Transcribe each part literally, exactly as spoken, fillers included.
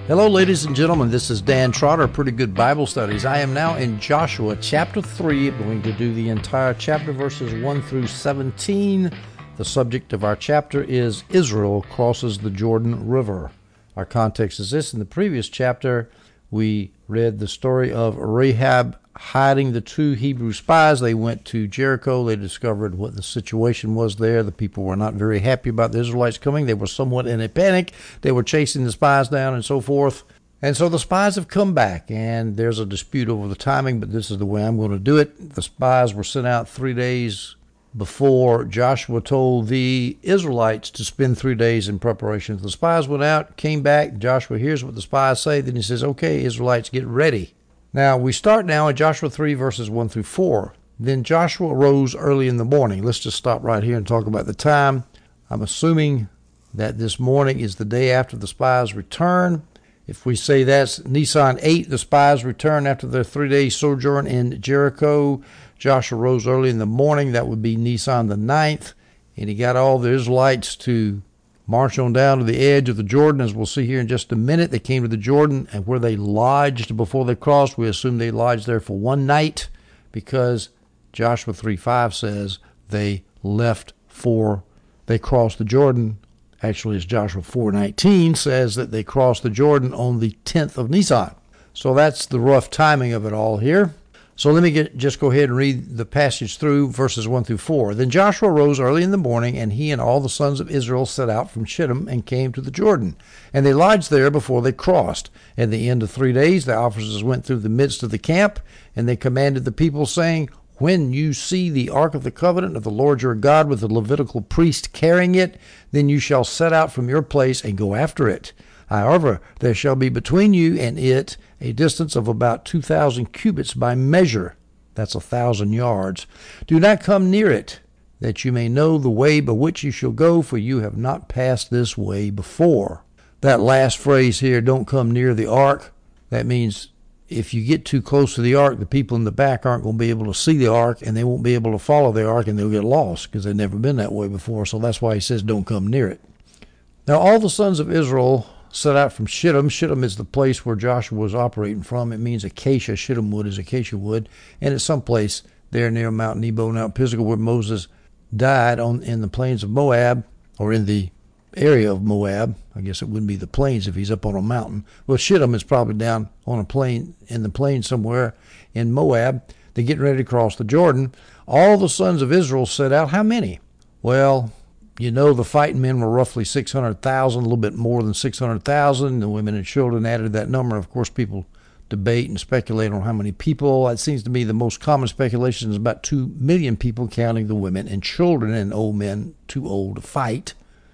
Hello, ladies and gentlemen. This is Dan Trotter, Pretty Good Bible Studies. I am now in Joshua chapter three. I'm going to do the entire chapter, verses one through seventeen. The subject of our chapter is Israel crosses the Jordan River. Our context is this. In the previous chapter, we read the story of Rahab hiding the two Hebrew spies. They went to Jericho. They discovered what the situation was there. The people were not very happy about the Israelites coming. They were somewhat in a panic. They were chasing the spies down and so forth. And so the spies have come back, and there's a dispute over the timing, but this is the way I'm going to do it. The spies were sent out three days before Joshua told the Israelites to spend three days in preparation. The spies went out, came back. Joshua hears what the spies say. Then he says, okay, Israelites, get ready. Now, we start now in Joshua three, verses one through four. Then Joshua arose early in the morning. Let's just stop right here and talk about the time. I'm assuming that this morning is the day after the spies return. If we say that's Nisan eight, the spies return after their three-day sojourn in Jericho. Joshua rose early in the morning. That would be Nisan the ninth. And he got all the Israelites to march on down to the edge of the Jordan, as we'll see here in just a minute. They came to the Jordan, and where they lodged before they crossed, we assume they lodged there for one night, because Joshua three five says they left for, they crossed the Jordan. Actually, it's Joshua four nineteen says that they crossed the Jordan on the tenth of Nisan. So that's the rough timing of it all here. So let me get, just go ahead and read the passage through verses one through four. Then Joshua rose early in the morning, and he and all the sons of Israel set out from Shittim and came to the Jordan. And they lodged there before they crossed. At the end of three days, the officers went through the midst of the camp, and they commanded the people, saying, when you see the ark of the covenant of the Lord your God with the Levitical priest carrying it, then you shall set out from your place and go after it. However, there shall be between you and it a distance of about two thousand cubits by measure. That's a thousand yards. Do not come near it, that you may know the way by which you shall go, for you have not passed this way before. That last phrase here, don't come near the ark, that means if you get too close to the ark, the people in the back aren't going to be able to see the ark, and they won't be able to follow the ark, and they'll get lost because they've never been that way before. So that's why he says don't come near it. Now all the sons of Israel set out from Shittim. Shittim is the place where Joshua was operating from. It means acacia. Shittim wood is acacia wood. And it's someplace there near Mount Nebo, Mount Pisgah, where Moses died on in the plains of Moab, or in the area of Moab. I guess it wouldn't be the plains if he's up on a mountain. Well, Shittim is probably down on a plain, in the plain somewhere in Moab. They're getting ready to cross the Jordan. All the sons of Israel set out. How many? Well, you know, the fighting men were roughly six hundred thousand, a little bit more than six hundred thousand. The women and children added to that number. Of course, people debate and speculate on how many people. It seems to me the most common speculation is about two million people, counting the women and children and old men too old to fight.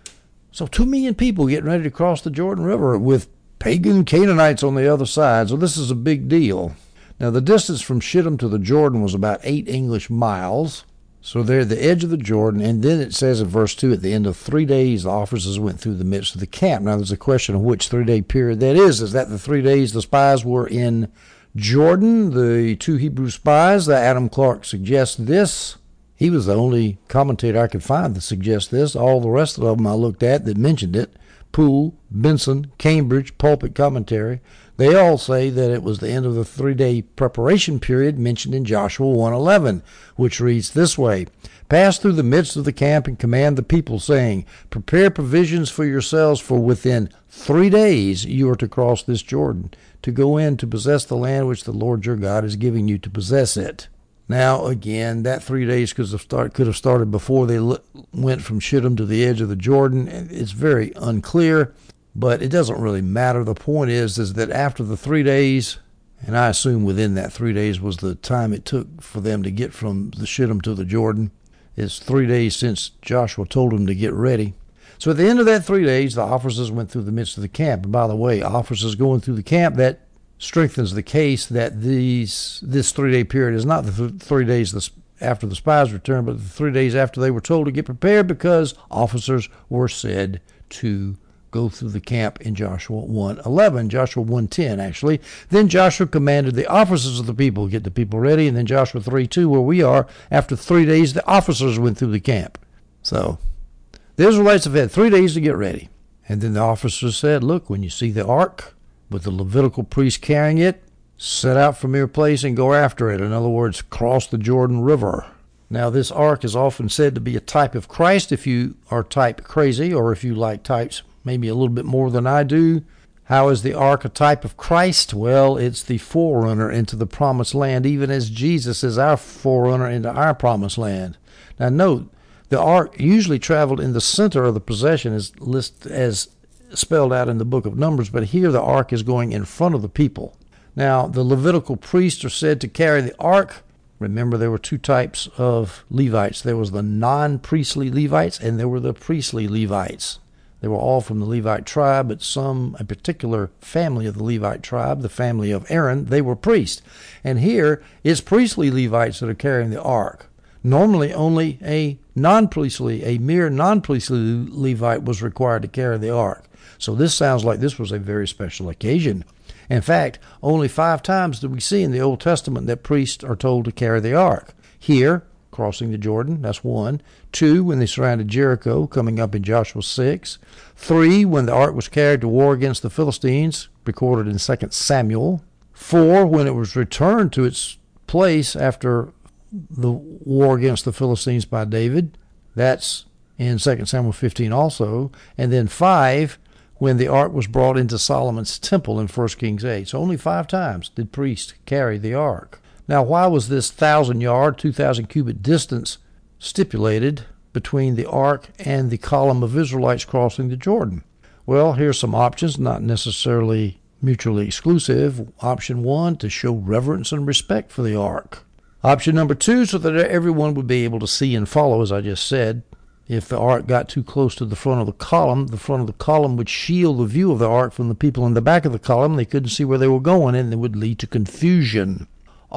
So two million people getting ready to cross the Jordan River with pagan Canaanites on the other side. So this is a big deal. Now, the distance from Shittim to the Jordan was about eight English miles. So they're at the edge of the Jordan, and then it says in verse two, at the end of three days, the officers went through the midst of the camp. Now, there's a question of which three-day period that is. Is that the three days the spies were in Jordan, the two Hebrew spies? The Adam Clark suggests this. He was the only commentator I could find that suggests this. All the rest of them I looked at that mentioned it, Poole, Benson, Cambridge, Pulpit Commentary, they all say that it was the end of the three-day preparation period mentioned in Joshua one eleven, which reads this way, pass through the midst of the camp and command the people, saying, prepare provisions for yourselves, for within three days you are to cross this Jordan, to go in to possess the land which the Lord your God is giving you to possess it. Now, again, that three days could have, start, could have started before they went from Shittim to the edge of the Jordan. It's very unclear, but it doesn't really matter. The point is, is that after the three days, and I assume within that three days was the time it took for them to get from the Shittim to the Jordan. It's three days since Joshua told them to get ready. So at the end of that three days, the officers went through the midst of the camp. And by the way, officers going through the camp, that strengthens the case that these this three-day period is not the th- three days the, after the spies returned, but the three days after they were told to get prepared, because officers were said to go through the camp in Joshua one eleven, Joshua one ten, actually. Then Joshua commanded the officers of the people, get the people ready, and then Joshua three two, where we are, after three days, the officers went through the camp. So the Israelites have had three days to get ready. And then the officers said, look, when you see the ark, with the Levitical priest carrying it, set out from your place and go after it. In other words, cross the Jordan River. Now, this ark is often said to be a type of Christ if you are type crazy, or if you like types maybe a little bit more than I do. How is the ark a type of Christ? Well, it's the forerunner into the promised land, even as Jesus is our forerunner into our promised land. Now, note, the ark usually traveled in the center of the possession as listed as spelled out in the book of Numbers, but here the ark is going in front of the people. Now, the Levitical priests are said to carry the ark. Remember, there were two types of Levites. There was the non-priestly Levites, and there were the priestly Levites. They were all from the Levite tribe, but some, a particular family of the Levite tribe, the family of Aaron, they were priests. And here, it's priestly Levites that are carrying the ark. Normally, only a non-priestly, a mere non-priestly Levite was required to carry the ark. So this sounds like this was a very special occasion. In fact, only five times do we see in the Old Testament that priests are told to carry the ark. Here, crossing the Jordan, that's one. Two, when they surrounded Jericho, coming up in Joshua six. Three, when the ark was carried to war against the Philistines, recorded in Second Samuel. Four, when it was returned to its place after the war against the Philistines by David. That's in Second Samuel fifteen also. And then five, when the ark was brought into Solomon's temple in First Kings eight. So only five times did priests carry the ark. Now, why was this thousand-yard, two thousand cubit distance stipulated between the ark and the column of Israelites crossing the Jordan? Well, here's some options, not necessarily mutually exclusive. Option one, to show reverence and respect for the ark. Option number two, so that everyone would be able to see and follow, as I just said. If the ark got too close to the front of the column, the front of the column would shield the view of the ark from the people in the back of the column. They couldn't see where they were going, and it would lead to confusion.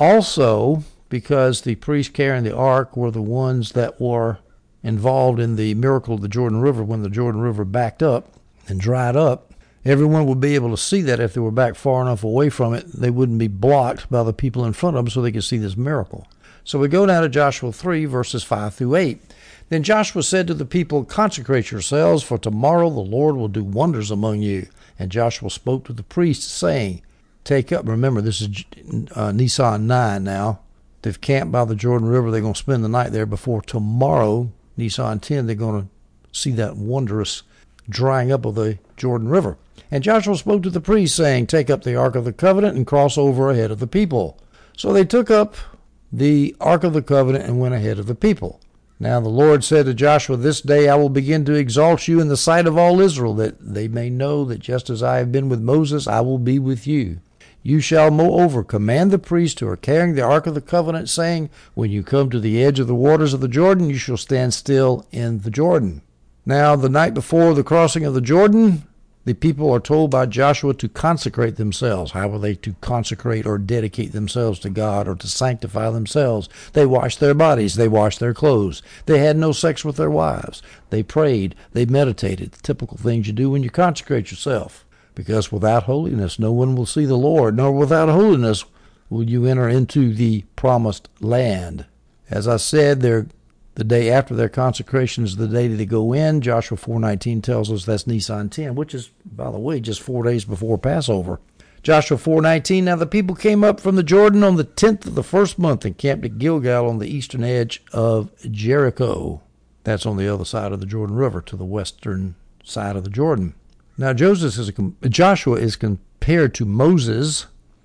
Also, because the priests carrying the ark were the ones that were involved in the miracle of the Jordan River, when the Jordan River backed up and dried up, everyone would be able to see that. If they were back far enough away from it, they wouldn't be blocked by the people in front of them, so they could see this miracle. So we go down to Joshua three, verses five through eight. Then Joshua said to the people, "Consecrate yourselves, for tomorrow the Lord will do wonders among you." And Joshua spoke to the priests, saying, "Take up," remember this is uh, Nisan nine now. They've camped by the Jordan River. They're going to spend the night there before tomorrow, Nisan ten, they're going to see that wondrous drying up of the Jordan River. And Joshua spoke to the priests, saying, "Take up the Ark of the Covenant and cross over ahead of the people." So they took up the Ark of the Covenant and went ahead of the people. Now the Lord said to Joshua, "This day I will begin to exalt you in the sight of all Israel, that they may know that just as I have been with Moses, I will be with you. You shall moreover command the priests who are carrying the Ark of the Covenant, saying, when you come to the edge of the waters of the Jordan, you shall stand still in the Jordan." Now the night before the crossing of the Jordan, the people are told by Joshua to consecrate themselves. How were they to consecrate or dedicate themselves to God, or to sanctify themselves? They washed their bodies. They washed their clothes. They had no sex with their wives. They prayed. They meditated. The typical things you do when you consecrate yourself. Because without holiness, no one will see the Lord, nor without holiness will you enter into the promised land. As I said, they're the day after their consecration is the day that they go in. Joshua four nineteen tells us that's Nisan ten, which is, by the way, just four days before Passover. Joshua four nineteen, now the people came up from the Jordan on the tenth of the first month and camped at Gilgal on the eastern edge of Jericho. That's on the other side of the Jordan River, to the western side of the Jordan. Now Joseph is a, Joshua is compared to Moses.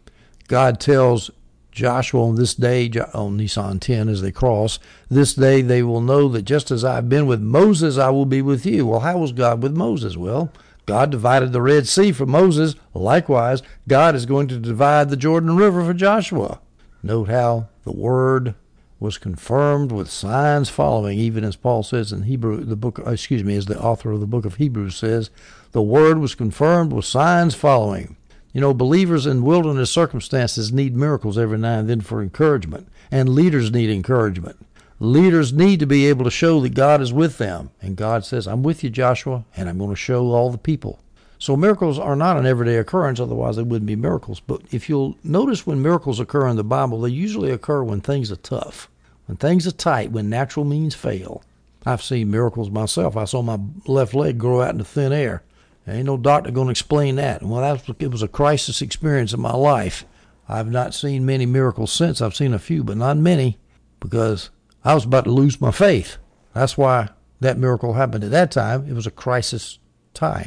God tells Joshua on this day, on Nisan ten, as they cross, "This day they will know that just as I have been with Moses, I will be with you." Well, how was God with Moses? Well, God divided the Red Sea for Moses. Likewise, God is going to divide the Jordan River for Joshua. Note how the word was confirmed with signs following, even as Paul says in Hebrew, the book, excuse me, as the author of the book of Hebrews says, the word was confirmed with signs following. You know, believers in wilderness circumstances need miracles every now and then for encouragement, and leaders need encouragement. Leaders need to be able to show that God is with them, and God says, "I'm with you, Joshua, and I'm going to show all the people." So miracles are not an everyday occurrence, otherwise they wouldn't be miracles. But if you'll notice, when miracles occur in the Bible, they usually occur when things are tough, when things are tight, when natural means fail. I've seen miracles myself. I saw my left leg grow out into thin air. There ain't no doctor going to explain that. Well, that was, it was a crisis experience in my life. I've not seen many miracles since. I've seen a few, but not many, because I was about to lose my faith. That's why that miracle happened at that time. It was a crisis time.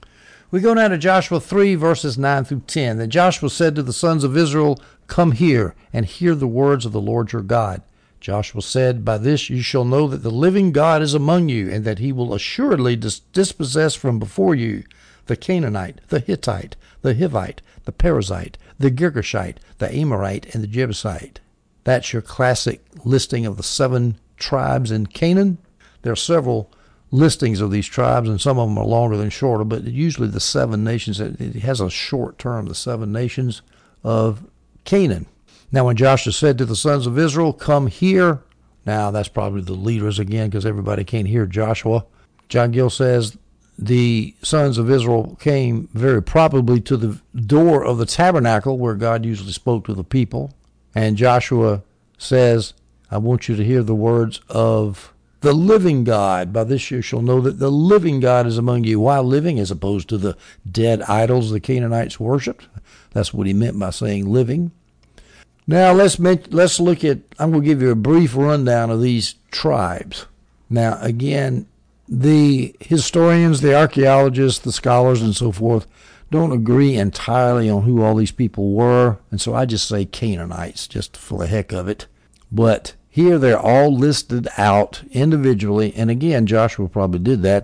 We go now to Joshua three, verses nine through ten. Then Joshua said to the sons of Israel, "Come here and hear the words of the Lord your God." Joshua said, "By this you shall know that the living God is among you, and that he will assuredly dis- dispossess from before you the Canaanite, the Hittite, the Hivite, the Perizzite, the Girgashite, the Amorite, and the Jebusite." That's your classic listing of the seven tribes in Canaan. There are several listings of these tribes, and some of them are longer than shorter, but usually the seven nations, it has a short term, the seven nations of Canaan. Now when Joshua said to the sons of Israel, "Come here," now that's probably the leaders again, because everybody can't hear Joshua. John Gill says the sons of Israel came very probably to the door of the tabernacle where God usually spoke to the people. And Joshua says, "I want you to hear the words of the living God. By this you shall know that the living God is among you." Why living as opposed to the dead idols the Canaanites worshipped? That's what he meant by saying living. Now let's make, let's look at, I'm going to give you a brief rundown of these tribes. Now again, the historians, the archaeologists, the scholars, and so forth don't agree entirely on who all these people were, and so I just say Canaanites, just for the heck of it. But here they're all listed out individually, and again, Joshua probably did that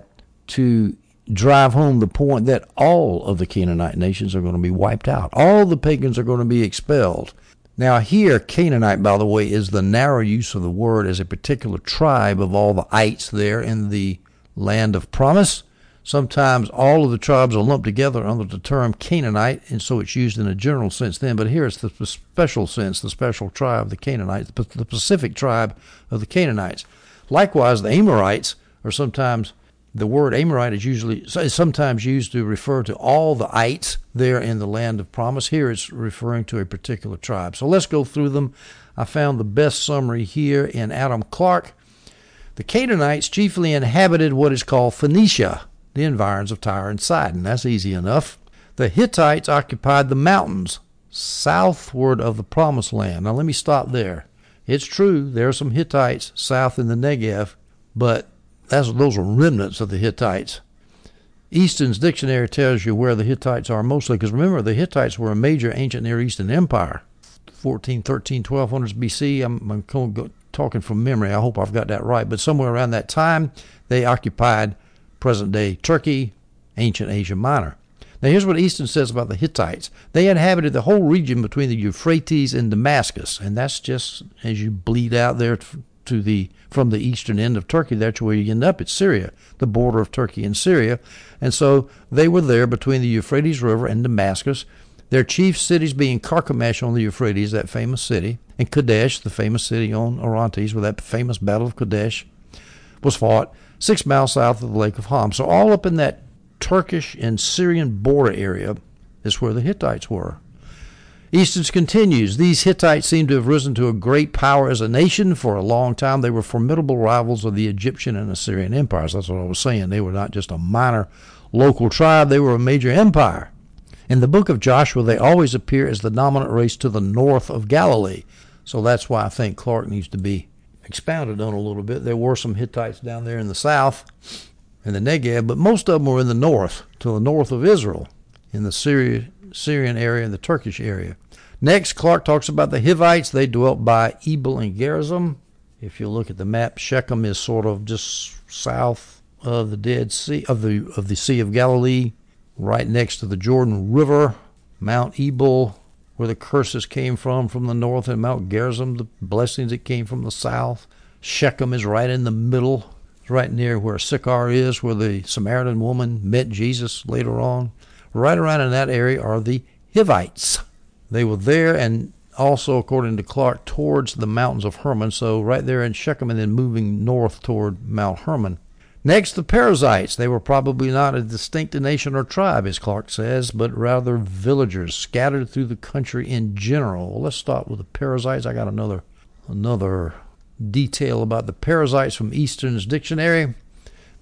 to drive home the point that all of the Canaanite nations are going to be wiped out. All the pagans are going to be expelled. Now here, Canaanite, by the way, is the narrow use of the word as a particular tribe of all the ites there in the land of promise. Sometimes all of the tribes are lumped together under the term Canaanite, and so it's used in a general sense then. But here it's the special sense, the special tribe of the Canaanites, the Pacific tribe of the Canaanites. Likewise, the Amorites are sometimes, the word Amorite is usually is sometimes used to refer to all the ites there in the land of promise. Here it's referring to a particular tribe. So let's go through them. I found the best summary here in Adam Clark. The Canaanites chiefly inhabited what is called Phoenicia, the environs of Tyre and Sidon. That's easy enough. The Hittites occupied the mountains southward of the Promised Land. Now let me stop there. It's true, there are some Hittites south in the Negev, but that's, those are remnants of the Hittites. Easton's dictionary tells you where the Hittites are mostly, because remember, the Hittites were a major ancient Near Eastern empire. fourteen, thirteen, twelve hundreds B C, I'm, I'm go, talking from memory, I hope I've got that right, but somewhere around that time, they occupied present-day Turkey, ancient Asia Minor. Now here's what Easton says about the Hittites. They inhabited the whole region between the Euphrates and Damascus, and that's just as you bleed out there to the from the eastern end of Turkey, that's where you end up. It's Syria, the border of Turkey and Syria. And so they were there between the Euphrates River and Damascus, their chief cities being Carchemish on the Euphrates, that famous city, and Kadesh, the famous city on Orontes, where that famous Battle of Kadesh was fought, six miles south of the Lake of Ham. So all up in that Turkish and Syrian border area is where the Hittites were. Easton's continues, these Hittites seem to have risen to a great power as a nation. For a long time, they were formidable rivals of the Egyptian and Assyrian empires. That's what I was saying. They were not just a minor local tribe. They were a major empire. In the book of Joshua, they always appear as the dominant race to the north of Galilee. So that's why I think Clark needs to be expounded on a little bit. There were some Hittites down there in the south, in the Negev, but most of them were in the north, to the north of Israel, in the Syria, Syrian area and the Turkish area. Next, Clark talks about the Hivites. They dwelt by Ebal and Gerizim. If you look at the map, Shechem is sort of just south of the Dead Sea, of the of the Sea of Galilee, right next to the Jordan River. Mount Ebal, where the curses came from, from the north, and Mount Gerizim, the blessings that came from the south. Shechem is right in the middle, right near where Sychar is, where the Samaritan woman met Jesus later on. Right around in that area are the Hivites. They were there, and also, according to Clark, towards the mountains of Hermon, so right there in Shechem and then moving north toward Mount Hermon. Next, the Perizzites. They were probably not a distinct nation or tribe, as Clark says, but rather villagers scattered through the country in general. Well, let's start with the Perizzites. I got another another detail about the Perizzites from Easton's dictionary.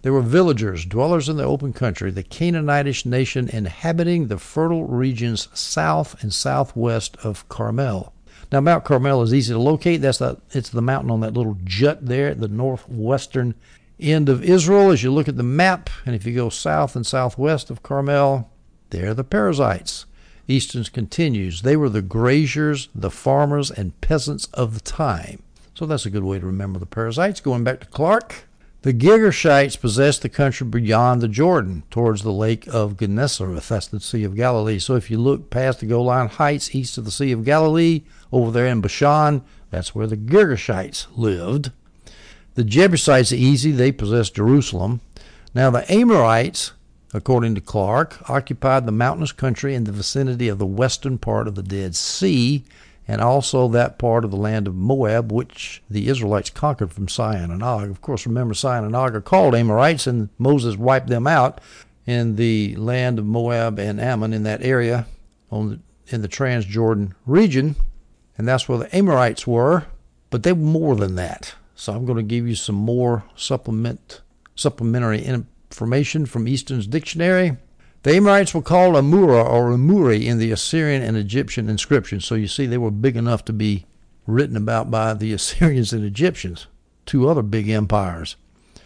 They were villagers, dwellers in the open country, the Canaanitish nation inhabiting the fertile regions south and southwest of Carmel. Now, Mount Carmel is easy to locate. That's the, it's the mountain on that little jut there at the northwestern end of Israel. As you look at the map, and if you go south and southwest of Carmel, there are the Perizzites. Easton's continues. They were the graziers, the farmers, and peasants of the time. So that's a good way to remember the Perizzites. Going back to Clark, the Girgashites possessed the country beyond the Jordan, towards the lake of Gennesareth. That's the Sea of Galilee. So if you look past the Golan Heights, east of the Sea of Galilee, over there in Bashan, that's where the Girgashites lived. The Jebusites are easy. They possessed Jerusalem. Now the Amorites, according to Clark, occupied the mountainous country in the vicinity of the western part of the Dead Sea, and also that part of the land of Moab, which the Israelites conquered from Sihon and Og. Of course, remember, Sihon and Og are called Amorites, and Moses wiped them out in the land of Moab and Ammon in that area on the, in the Transjordan region, and that's where the Amorites were, but they were more than that. So I'm going to give you some more supplement supplementary information from Easton's dictionary. The Amorites were called Amura or Amuri in the Assyrian and Egyptian inscriptions. So you see, they were big enough to be written about by the Assyrians and Egyptians, two other big empires.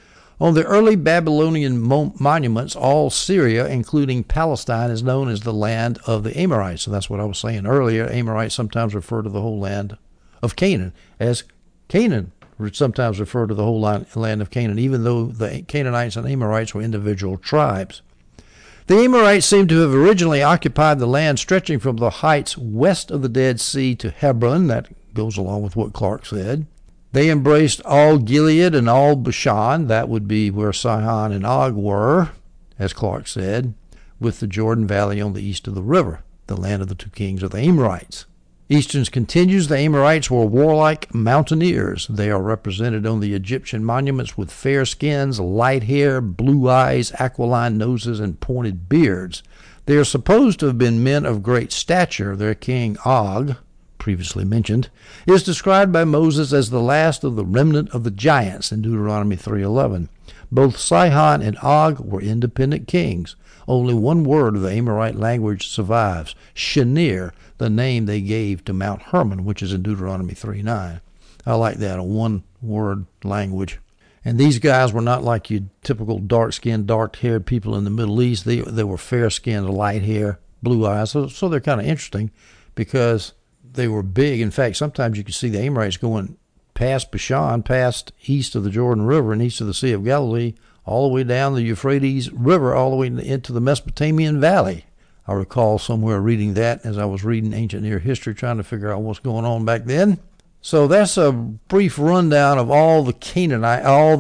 On the early Babylonian mo- monuments, all Syria, including Palestine, is known as the land of the Amorites. So that's what I was saying earlier. Amorites sometimes refer to the whole land of Canaan as Canaan. Sometimes refer to the whole land of Canaan, even though the Canaanites and Amorites were individual tribes. The Amorites seem to have originally occupied the land stretching from the heights west of the Dead Sea to Hebron. That goes along with what Clark said. They embraced all Gilead and all Bashan. That would be where Sihon and Og were, as Clark said, with the Jordan Valley on the east of the river, the land of the two kings of the Amorites. Easton's continues, the Amorites were warlike mountaineers. They are represented on the Egyptian monuments with fair skins, light hair, blue eyes, aquiline noses, and pointed beards. They are supposed to have been men of great stature. Their king Og, previously mentioned, is described by Moses as the last of the remnant of the giants in Deuteronomy three eleven. Both Sihon and Og were independent kings. Only one word of the Amorite language survives, Shinir, the name they gave to Mount Hermon, which is in Deuteronomy three nine. I like that, a one-word language. And these guys were not like your typical dark-skinned, dark-haired people in the Middle East. They they were fair-skinned, light hair, blue eyes. So, so they're kind of interesting because they were big. In fact, sometimes you can see the Amorites going past Bashan, past east of the Jordan River and east of the Sea of Galilee, all the way down the Euphrates River, all the way into the Mesopotamian Valley. I recall somewhere reading that as I was reading ancient Near history, trying to figure out what's going on back then. So that's a brief rundown of all the Canaanite, all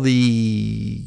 the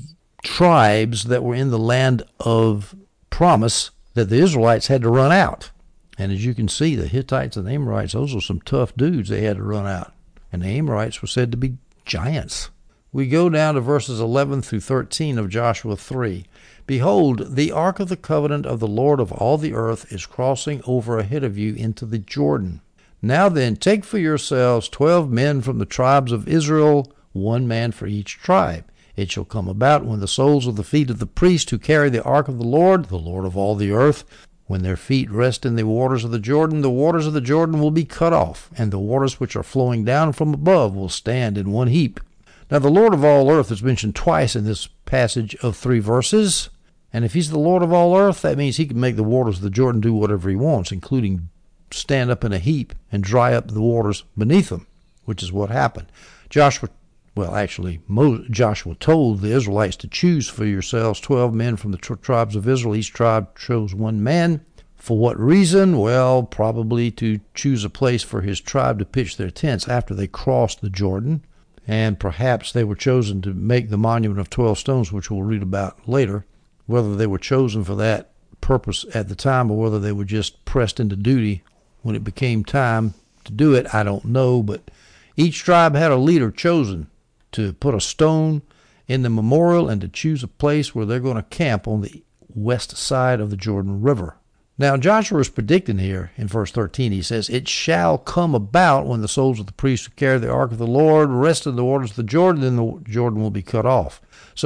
tribes that were in the land of promise that the Israelites had to run out. And as you can see, the Hittites and the Amorites, those were some tough dudes they had to run out. And the Amorites were said to be giants. We go down to verses eleven through thirteen of Joshua three. Behold, the ark of the covenant of the Lord of all the earth is crossing over ahead of you into the Jordan. Now then, take for yourselves twelve men from the tribes of Israel, one man for each tribe. It shall come about when the soles of the feet of the priests who carry the ark of the Lord, the Lord of all the earth, when their feet rest in the waters of the Jordan, the waters of the Jordan will be cut off, and the waters which are flowing down from above will stand in one heap. Now the Lord of all earth is mentioned twice in this passage of three verses, and if he's the Lord of all earth, that means he can make the waters of the Jordan do whatever he wants, including stand up in a heap and dry up the waters beneath them, which is what happened. Joshua, well, actually, Moses, Joshua told the Israelites to choose for yourselves twelve men from the tri- tribes of Israel. Each tribe chose one man. For what reason? Well, probably to choose a place for his tribe to pitch their tents after they crossed the Jordan. And perhaps they were chosen to make the monument of twelve stones, which we'll read about later. Whether they were chosen for that purpose at the time or whether they were just pressed into duty when it became time to do it, I don't know. But each tribe had a leader chosen to put a stone in the memorial and to choose a place where they're going to camp on the west side of the Jordan River. Now, Joshua is predicting here in verse thirteen, he says, it shall come about when the souls of the priests who carry the ark of the Lord rest in the waters of the Jordan, then the Jordan will be cut off. So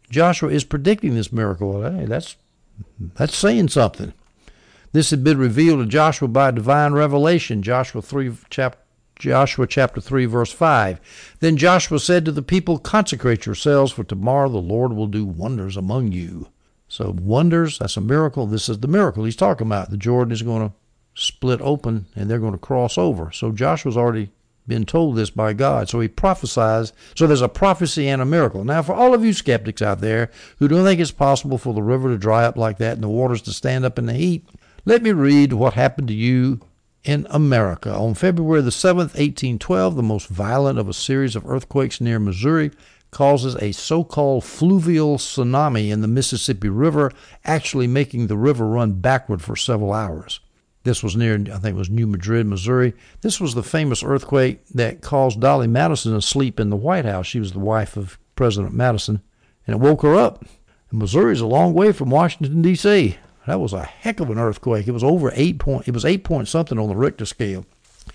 Joshua is predicting this miracle. Hey, that's that's saying something. This had been revealed to Joshua by divine revelation. Joshua three, chap, Joshua chapter three, verse five. Then Joshua said to the people, consecrate yourselves, for tomorrow the Lord will do wonders among you. So wonders, that's a miracle. This is the miracle he's talking about. The Jordan is going to split open, and they're going to cross over. So Joshua's already been told this by God. So he prophesies. So there's a prophecy and a miracle. Now, for all of you skeptics out there who don't think it's possible for the river to dry up like that and the waters to stand up in the heat, let me read what happened to you in America. On February the seventh, eighteen twelve, the most violent of a series of earthquakes near Missouri causes a so-called fluvial tsunami in the Mississippi River, actually making the river run backward for several hours. This was near, I think it was New Madrid, Missouri. This was the famous earthquake that caused Dolly Madison to sleep in the White House. She was the wife of President Madison, and it woke her up. And Missouri's a long way from Washington, D C That was a heck of an earthquake. It was over eight point, it was eight point something on the Richter scale.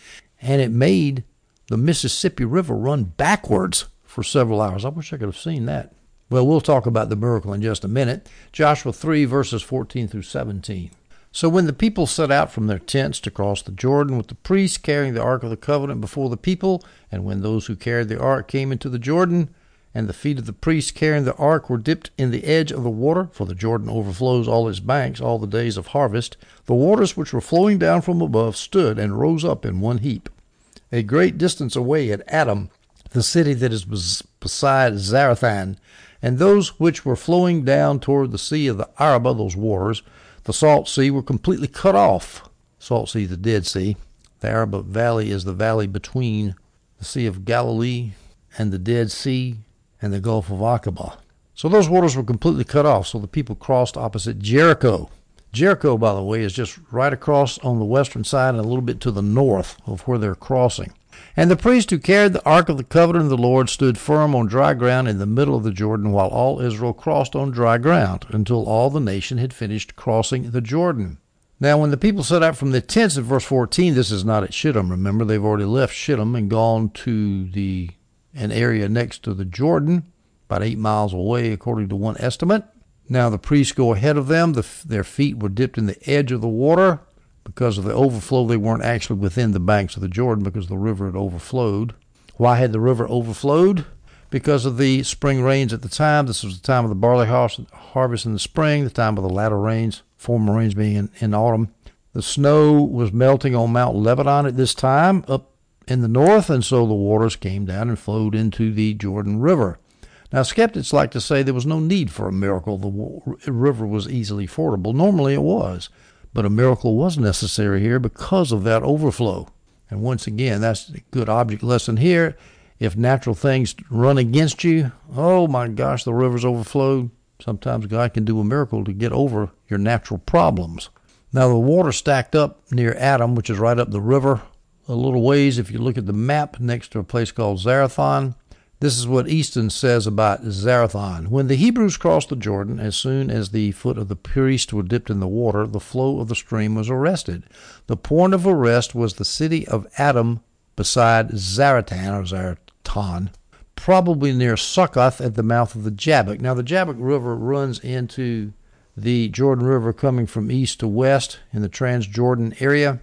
And it made the Mississippi River run backwards for several hours. I wish I could have seen that. Well, we'll talk about the miracle in just a minute. Joshua three, verses fourteen through seventeen. So when the people set out from their tents to cross the Jordan with the priests carrying the Ark of the Covenant before the people, and when those who carried the Ark came into the Jordan, and the feet of the priests carrying the Ark were dipped in the edge of the water, for the Jordan overflows all its banks all the days of harvest, the waters which were flowing down from above stood and rose up in one heap. A great distance away at Adam, the city that is beside Zarethan, and those which were flowing down toward the sea of the Arabah, those waters, the Salt Sea, were completely cut off. Salt Sea is the Dead Sea. The Arabah Valley is the valley between the Sea of Galilee and the Dead Sea and the Gulf of Aqaba. So those waters were completely cut off, so the people crossed opposite Jericho. Jericho, by the way, is just right across on the western side and a little bit to the north of where they're crossing. And the priest who carried the Ark of the Covenant of the Lord stood firm on dry ground in the middle of the Jordan, while all Israel crossed on dry ground, until all the nation had finished crossing the Jordan. Now, when the people set out from the tents in verse fourteen, this is not at Shittim, remember, they've already left Shittim and gone to the an area next to the Jordan, about eight miles away, according to one estimate. Now, the priests go ahead of them. The, their feet were dipped in the edge of the water. Because of the overflow, they weren't actually within the banks of the Jordan because the river had overflowed. Why had the river overflowed? Because of the spring rains at the time. This was the time of the barley harvest in the spring, the time of the latter rains, former rains being in, in autumn. The snow was melting on Mount Lebanon at this time up in the north, and so the waters came down and flowed into the Jordan River. Now, skeptics like to say there was no need for a miracle. The river was easily fordable. Normally it was. But a miracle was necessary here because of that overflow. And once again, that's a good object lesson here. If natural things run against you, oh my gosh, the river's overflowed. Sometimes God can do a miracle to get over your natural problems. Now, the water stacked up near Adam, which is right up the river a little ways. If you look at the map next to a place called Zarethan, this is what Easton says about Zarethan. When the Hebrews crossed the Jordan, as soon as the foot of the priest were dipped in the water, the flow of the stream was arrested. The point of arrest was the city of Adam beside Zaretan, or Zaretan, probably near Succoth at the mouth of the Jabbok. Now, the Jabbok River runs into the Jordan River coming from east to west in the Transjordan area,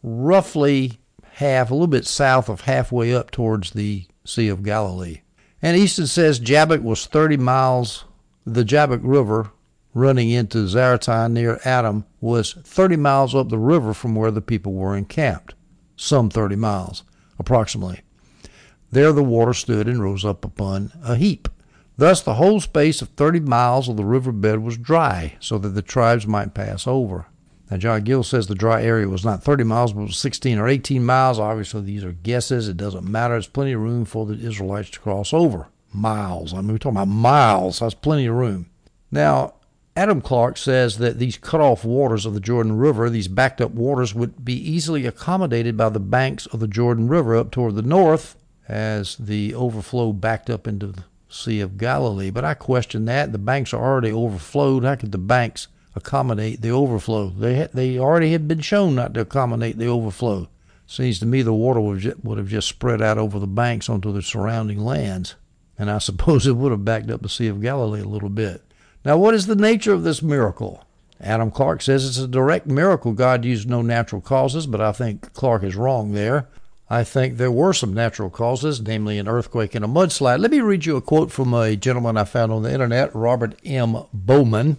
roughly half, a little bit south of halfway up towards the Sea of Galilee. And Easton says Jabbok was thirty miles, the Jabbok River running into Zaretan near Adam was thirty miles up the river from where the people were encamped. Some thirty miles, approximately. There the water stood and rose up upon a heap. Thus the whole space of thirty miles of the riverbed was dry, so that the tribes might pass over. Now, John Gill says the dry area was not thirty miles, but was sixteen or eighteen miles. Obviously, these are guesses. It doesn't matter. There's plenty of room for the Israelites to cross over. Miles. I mean, we're talking about miles. That's plenty of room. Now, Adam Clark says that these cut-off waters of the Jordan River, these backed-up waters, would be easily accommodated by the banks of the Jordan River up toward the north as the overflow backed up into the Sea of Galilee. But I question that. The banks are already overflowed. How could the banks accommodate the overflow? They had, they already had been shown not to accommodate the overflow. Seems to me the water would, would have just spread out over the banks onto the surrounding lands. And I suppose it would have backed up the Sea of Galilee a little bit. Now, what is the nature of this miracle? Adam Clarke says it's a direct miracle. God used no natural causes, but I think Clarke is wrong there. I think there were some natural causes, namely an earthquake and a mudslide. Let me read you a quote from a gentleman I found on the internet, Robert M. Bowman.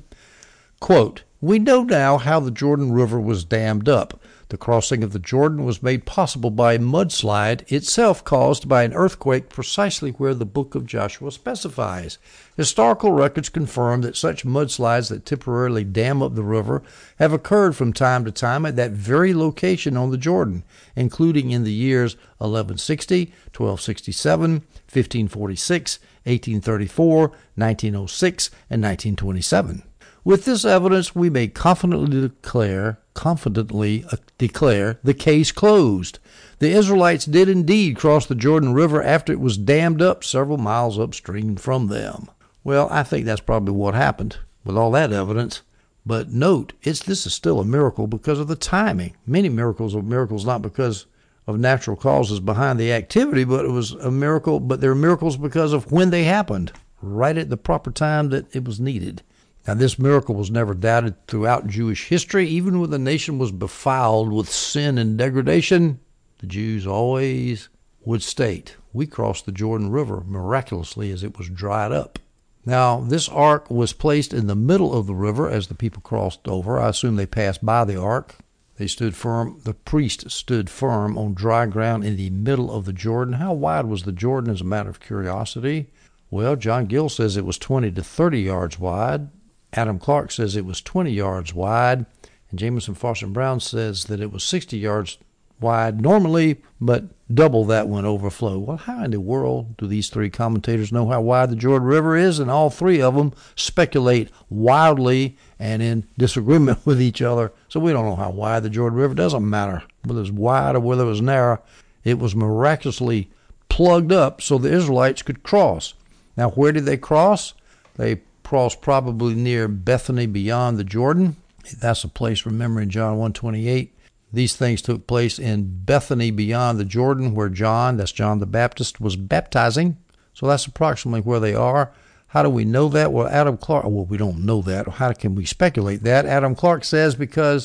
Quote, "We know now how the Jordan River was dammed up. The crossing of the Jordan was made possible by a mudslide, itself caused by an earthquake precisely where the book of Joshua specifies. Historical records confirm that such mudslides that temporarily dam up the river have occurred from time to time at that very location on the Jordan, including in the years eleven sixty, twelve sixty-seven, fifteen forty-six, eighteen thirty-four, nineteen oh six, and nineteen twenty-seven. With this evidence, we may confidently declare, confidently uh, declare the case closed. The Israelites did indeed cross the Jordan River after it was dammed up several miles upstream from them." Well, I think that's probably what happened with all that evidence. But note, it's this is still a miracle because of the timing. Many miracles are miracles not because of natural causes behind the activity, but it was a miracle. But they're miracles because of when they happened, right at the proper time that it was needed. Now, this miracle was never doubted throughout Jewish history. Even when the nation was befouled with sin and degradation, the Jews always would state, "We crossed the Jordan River miraculously as it was dried up." Now, this ark was placed in the middle of the river as the people crossed over. I assume they passed by the ark. They stood firm. The priest stood firm on dry ground in the middle of the Jordan. How wide was the Jordan, as a matter of curiosity? Well, John Gill says it was twenty to thirty yards wide. Adam Clarke says it was twenty yards wide, and Jamison Foster Brown says that it was sixty yards wide normally, but double that when overflow. Well, how in the world do these three commentators know how wide the Jordan River is? And all three of them speculate wildly and in disagreement with each other. So we don't know how wide the Jordan River. It doesn't matter whether it was wide or whether it was narrow. It was miraculously plugged up so the Israelites could cross. Now, where did they cross? They crossed probably near Bethany beyond the Jordan. That's a place, remember, in John one twenty-eight. These things took place in Bethany beyond the Jordan, where John, that's John the Baptist, was baptizing. So that's approximately where they are. How do we know that? Well, Adam Clarke, well, we don't know that. How can we speculate that? Adam Clarke says because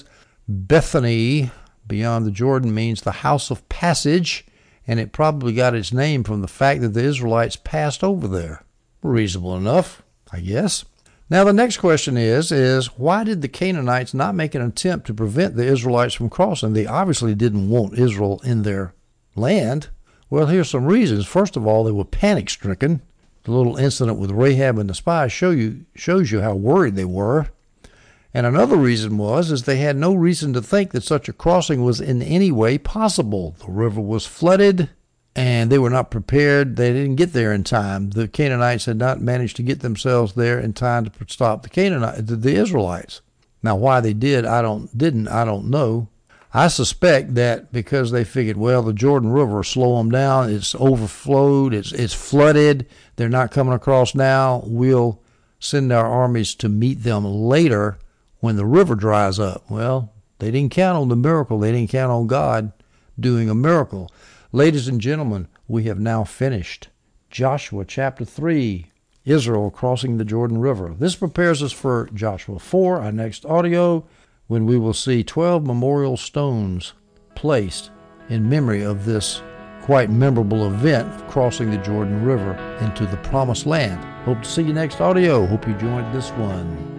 Bethany beyond the Jordan means the house of passage, and it probably got its name from the fact that the Israelites passed over there. Reasonable enough, I guess. Now, the next question is, is why did the Canaanites not make an attempt to prevent the Israelites from crossing? They obviously didn't want Israel in their land. Well, here's some reasons. First of all, they were panic-stricken. The little incident with Rahab and the spies show you, shows you how worried they were. And another reason was is they had no reason to think that such a crossing was in any way possible. The river was flooded, and they were not prepared. They didn't get there in time. The Canaanites had not managed to get themselves there in time to stop the Canaanites, the Israelites. Now, why they did, I don't didn't, I don't know. I suspect that because they figured, well, the Jordan River will slow them down. It's overflowed. It's it's flooded. They're not coming across now. We'll send our armies to meet them later when the river dries up. Well, they didn't count on the miracle. They didn't count on God doing a miracle. Ladies and gentlemen, we have now finished Joshua chapter three, Israel crossing the Jordan River. This prepares us for Joshua four, our next audio, when we will see twelve memorial stones placed in memory of this quite memorable event of crossing the Jordan River into the Promised Land. Hope to see you next audio. Hope you joined this one.